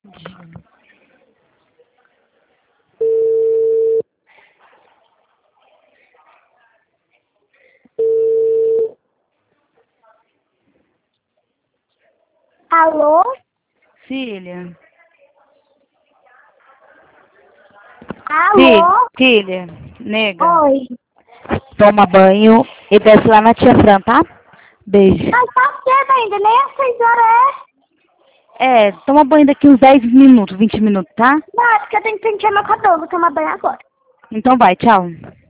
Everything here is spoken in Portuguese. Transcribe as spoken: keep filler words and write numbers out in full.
Alô? Filha. Alô? Filha, nega. Oi. Toma banho e desce lá na tia Fran, tá? Beijo. Mas tá cedo ainda, nem às seis horas É, toma banho daqui uns dez minutos, vinte minutos, tá? é. Não, é porque eu tenho que pentear meu cabelo, vou tomar banho agora. Então vai, tchau.